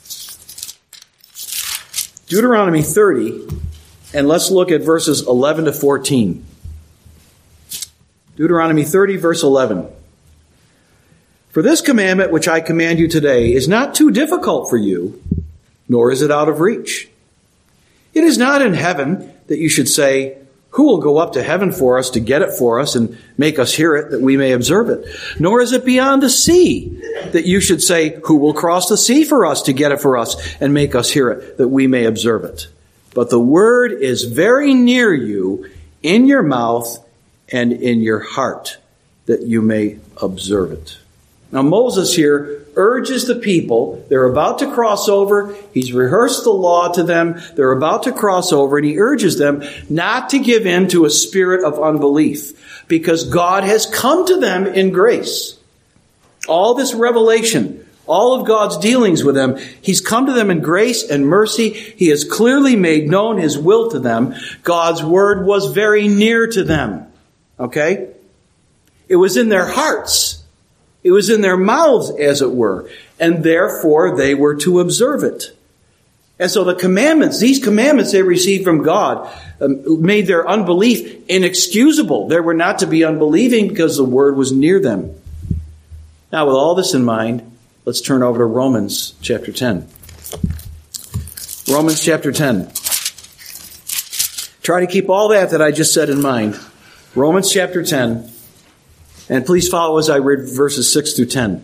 Deuteronomy thirty, and let's look at verses eleven to fourteen. Deuteronomy thirty, verse eleven. For this commandment which I command you today is not too difficult for you, nor is it out of reach. It is not in heaven that you should say, who will go up to heaven for us to get it for us and make us hear it that we may observe it? Nor is it beyond the sea that you should say, who will cross the sea for us to get it for us and make us hear it that we may observe it? But the word is very near you, in your mouth and in your heart, that you may observe it. Now Moses here urges the people, they're about to cross over, he's rehearsed the law to them, they're about to cross over, and he urges them not to give in to a spirit of unbelief, because God has come to them in grace. All this revelation, all of God's dealings with them, He's come to them in grace and mercy. He has clearly made known His will to them. God's word was very near to them. Okay? It was in their hearts. It was in their mouths, as it were, and therefore they were to observe it. And so the commandments, these commandments they received from God, um, made their unbelief inexcusable. They were not to be unbelieving because the word was near them. Now, with all this in mind, let's turn over to Romans chapter ten. Romans chapter ten. Try to keep all that that I just said in mind. Romans chapter ten. And please follow as I read verses six through ten.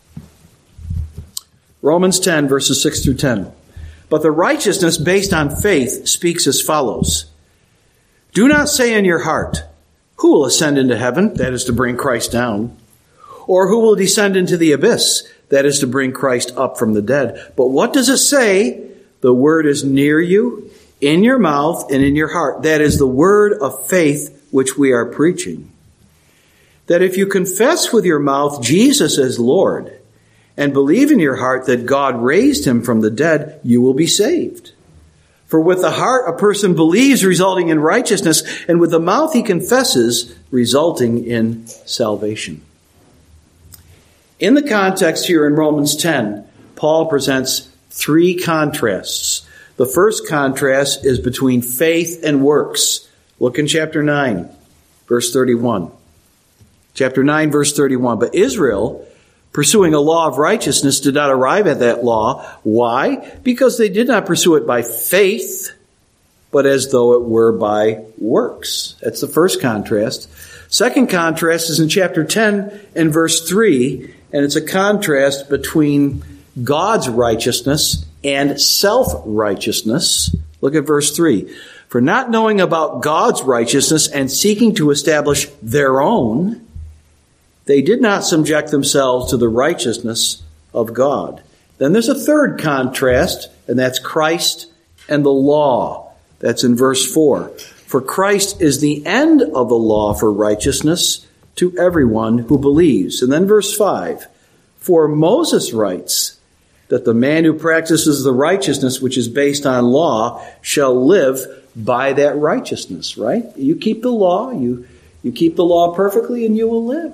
Romans ten, verses six through ten. But the righteousness based on faith speaks as follows. Do not say in your heart, who will ascend into heaven? That is to bring Christ down. Or who will descend into the abyss? That is to bring Christ up from the dead. But what does it say? The word is near you, in your mouth and in your heart. That is the word of faith which we are preaching. That if you confess with your mouth Jesus as Lord and believe in your heart that God raised him from the dead, you will be saved. For with the heart a person believes, resulting in righteousness, and with the mouth he confesses, resulting in salvation. In the context here in Romans ten, Paul presents three contrasts. The first contrast is between faith and works. Look in chapter nine, verse thirty-one. Chapter nine, verse thirty-one. But Israel, pursuing a law of righteousness, did not arrive at that law. Why? Because they did not pursue it by faith, but as though it were by works. That's the first contrast. Second contrast is in chapter ten and verse three, and it's a contrast between God's righteousness and self-righteousness. Look at verse three. For not knowing about God's righteousness and seeking to establish their own, they did not subject themselves to the righteousness of God. Then there's a third contrast, and that's Christ and the law. That's in verse four. For Christ is the end of the law for righteousness to everyone who believes. And then verse five. For Moses writes that the man who practices the righteousness which is based on law shall live by that righteousness, right? You keep the law, you, you keep the law perfectly, and you will live.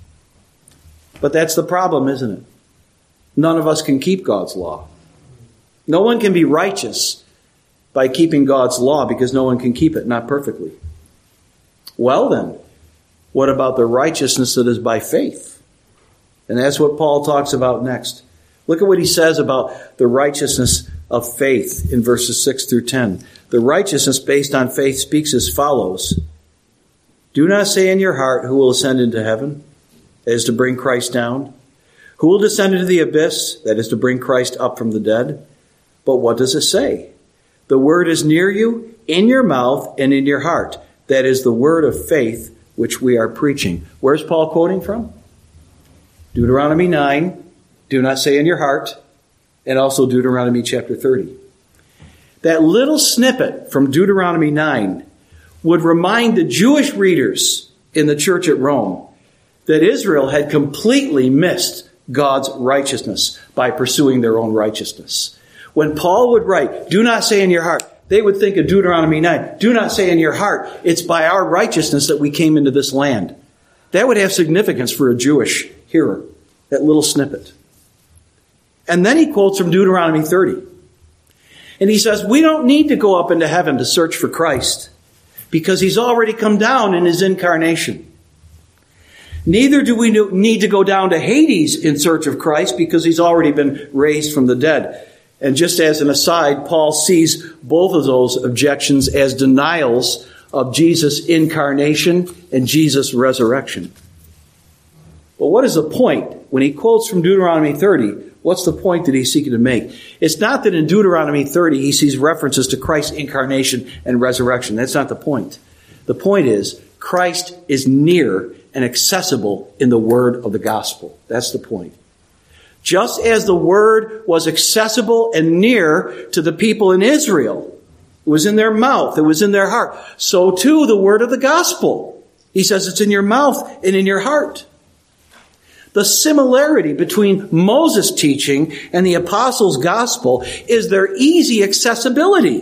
But that's the problem, isn't it? None of us can keep God's law. No one can be righteous by keeping God's law because no one can keep it, not perfectly. Well then, what about the righteousness that is by faith? And that's what Paul talks about next. Look at what he says about the righteousness of faith in verses six through ten. The righteousness based on faith speaks as follows. Do not say in your heart, who will ascend into heaven? That is to bring Christ down. Who will descend into the abyss? That is to bring Christ up from the dead. But what does it say? The word is near you, in your mouth and in your heart. That is the word of faith which we are preaching. Where's Paul quoting from? Deuteronomy nine. Do not say in your heart. And also Deuteronomy chapter thirty. That little snippet from Deuteronomy nine would remind the Jewish readers in the church at Rome that Israel had completely missed God's righteousness by pursuing their own righteousness. When Paul would write, do not say in your heart, they would think of Deuteronomy nine. Do not say in your heart, it's by our righteousness that we came into this land. That would have significance for a Jewish hearer, that little snippet. And then he quotes from Deuteronomy thirty. And he says, we don't need to go up into heaven to search for Christ because he's already come down in his incarnation. Neither do we need to go down to Hades in search of Christ because he's already been raised from the dead. And just as an aside, Paul sees both of those objections as denials of Jesus' incarnation and Jesus' resurrection. But what is the point? When he quotes from Deuteronomy thirty, what's the point that he's seeking to make? It's not that in Deuteronomy thirty he sees references to Christ's incarnation and resurrection. That's not the point. The point is Christ is near and accessible in the word of the gospel. That's the point. Just as the word was accessible and near to the people in Israel, it was in their mouth, it was in their heart, so too the word of the gospel. He says it's in your mouth and in your heart. The similarity between Moses' teaching and the apostles' gospel is their easy accessibility.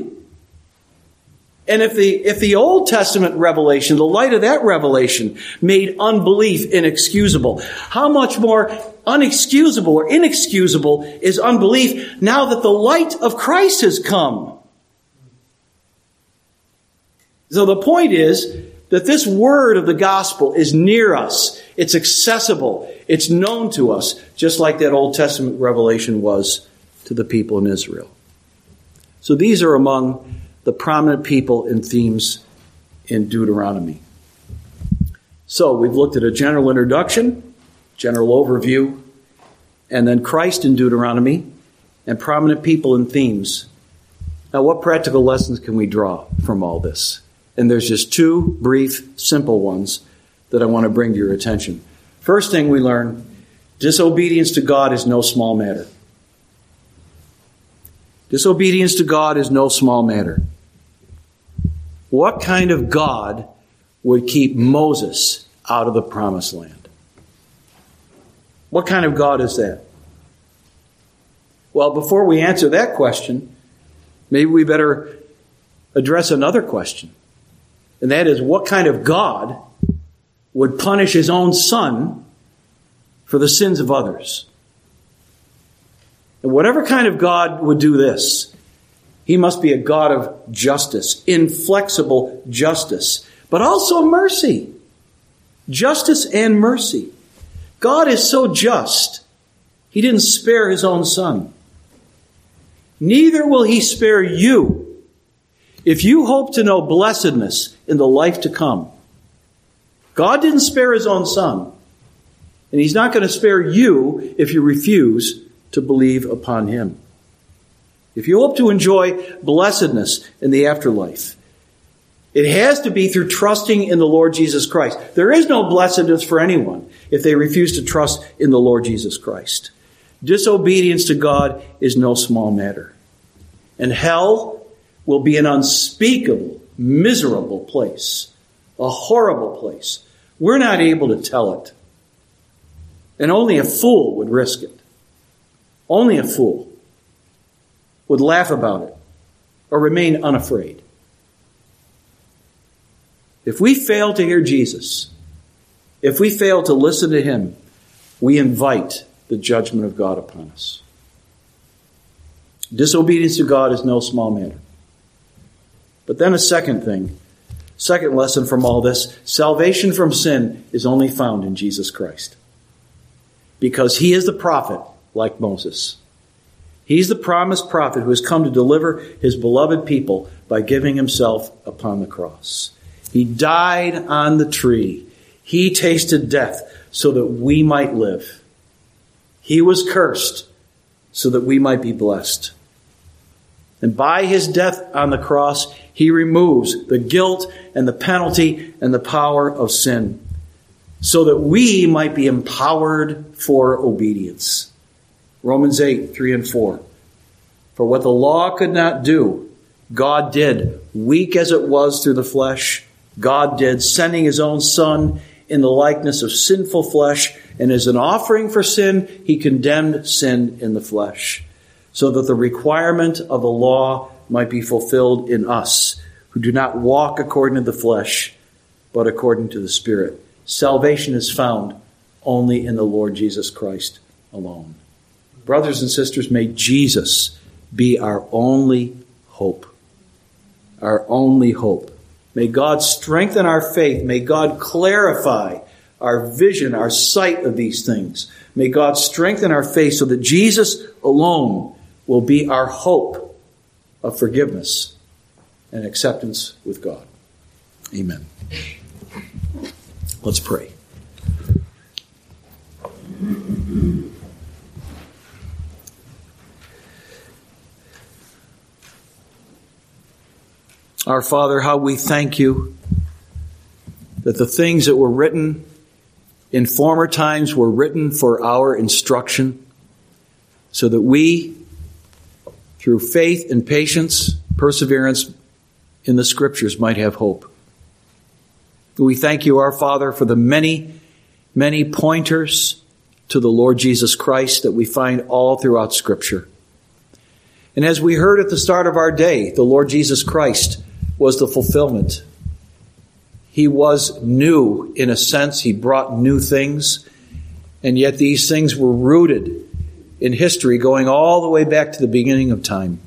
And if the, if the Old Testament revelation, the light of that revelation, made unbelief inexcusable, how much more unexcusable or inexcusable is unbelief now that the light of Christ has come? So the point is that this word of the gospel is near us. It's accessible. It's known to us, just like that Old Testament revelation was to the people in Israel. So these are among the prominent people and themes in Deuteronomy. So we've looked at a general introduction, general overview, and then Christ in Deuteronomy, and prominent people and themes. Now, what practical lessons can we draw from all this? And there's just two brief, simple ones that I want to bring to your attention. First thing we learn, disobedience to God is no small matter. Disobedience to God is no small matter. What kind of God would keep Moses out of the promised land? What kind of God is that? Well, before we answer that question, maybe we better address another question. And that is, what kind of God would punish his own son for the sins of others? And whatever kind of God would do this, he must be a God of justice, inflexible justice, but also mercy. Justice and mercy. God is so just, he didn't spare his own son. Neither will he spare you if you hope to know blessedness in the life to come. God didn't spare his own son, and he's not going to spare you if you refuse to believe upon him. If you hope to enjoy blessedness in the afterlife, It has to be through trusting in the Lord Jesus Christ. There is no blessedness for anyone if they refuse to trust in the Lord Jesus Christ. Disobedience to God is no small matter. And hell will be an unspeakable, miserable place, a horrible place. We're not able to tell it. And only a fool would risk it. Only a fool would laugh about it or remain unafraid. If we fail to hear Jesus, if we fail to listen to Him, we invite the judgment of God upon us. Disobedience to God is no small matter. But then a second thing, second lesson from all this, salvation from sin is only found in Jesus Christ. Because He is the prophet, like Moses. He's the promised prophet who has come to deliver His beloved people by giving Himself upon the cross. He died on the tree. He tasted death so that we might live. He was cursed so that we might be blessed. And by His death on the cross, He removes the guilt and the penalty and the power of sin so that we might be empowered for obedience. Romans eight, three and four. For what the law could not do, God did, weak as it was through the flesh. God did, sending His own Son in the likeness of sinful flesh, and as an offering for sin, He condemned sin in the flesh, so that the requirement of the law might be fulfilled in us, who do not walk according to the flesh, but according to the Spirit. Salvation is found only in the Lord Jesus Christ alone. Brothers and sisters, may Jesus be our only hope. Our only hope. May God strengthen our faith. May God clarify our vision, our sight of these things. May God strengthen our faith so that Jesus alone will be our hope of forgiveness and acceptance with God. Amen. Let's pray. Our Father, how we thank You that the things that were written in former times were written for our instruction, so that we, through faith and patience, perseverance in the Scriptures, might have hope. We thank You, our Father, for the many, many pointers to the Lord Jesus Christ that we find all throughout Scripture. And as we heard at the start of our day, the Lord Jesus Christ was the fulfillment. He was new in a sense. He brought new things. And yet these things were rooted in history going all the way back to the beginning of time.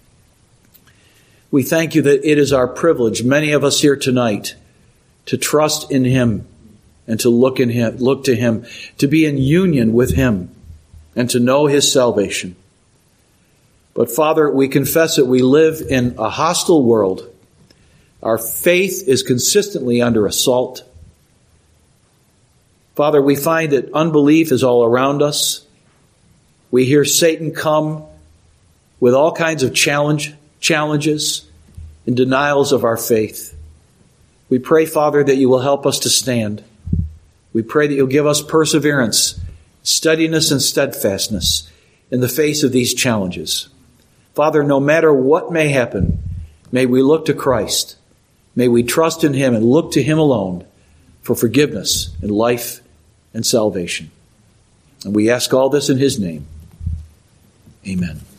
We thank You that it is our privilege, many of us here tonight, to trust in Him and to look in Him, look to Him, to be in union with Him and to know His salvation. But Father, we confess that we live in a hostile world. Our faith is consistently under assault. Father, we find that unbelief is all around us. We hear Satan come with all kinds of challenge, challenges and denials of our faith. We pray, Father, that You will help us to stand. We pray that You'll give us perseverance, steadiness, and steadfastness in the face of these challenges. Father, no matter what may happen, may we look to Christ. May we trust in Him and look to Him alone for forgiveness and life and salvation. And we ask all this in His name. Amen.